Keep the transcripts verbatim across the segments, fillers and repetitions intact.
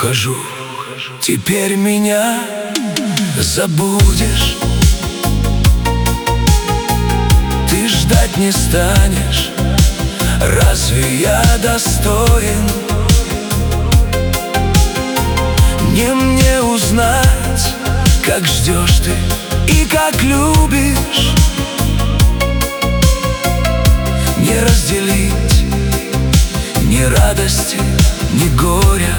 ухожу, теперь меня забудешь. Ты ждать не станешь, разве я достоин? Не мне узнать, как ждешь ты и как любишь. Не разделить ни радости, ни горя,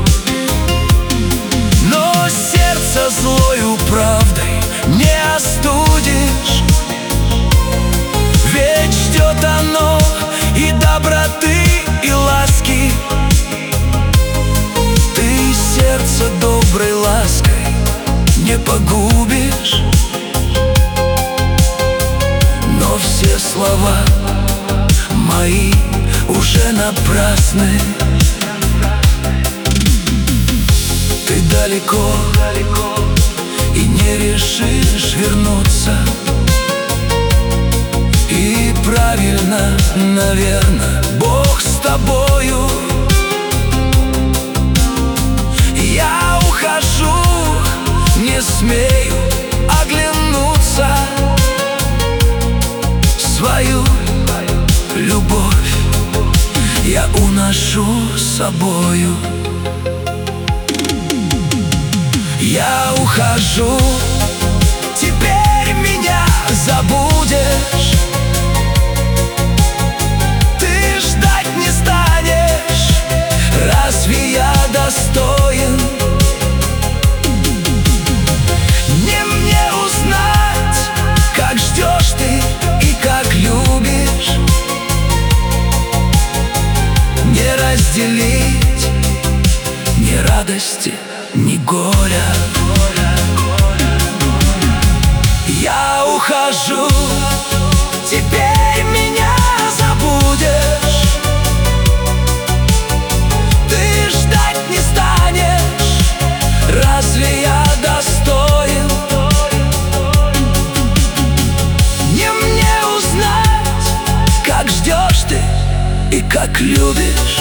но сердце злою правдой не остудишь. Ведь ждет оно и доброты, и ласки. Ты сердце доброй лаской не погубишь. Но все слова мои уже напрасны. Ты далеко, далеко и не решишь вернуться. И правильно, наверно, Бог с тобою. Я ухожу, не смею оглянуться. Свою любовь я уношу с собою. Я ухожу, теперь меня забудешь. Ты ждать не станешь, разве я достоин? Не мне узнать, как ждешь ты и как любишь. Не разделить ни радости, ни горя. Я ухожу, теперь меня забудешь. Ты ждать не станешь, разве я достоин? Не мне узнать, как ждешь ты и как любишь.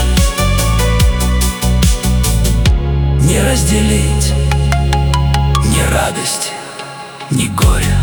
Не разделить ни радости, ни горя.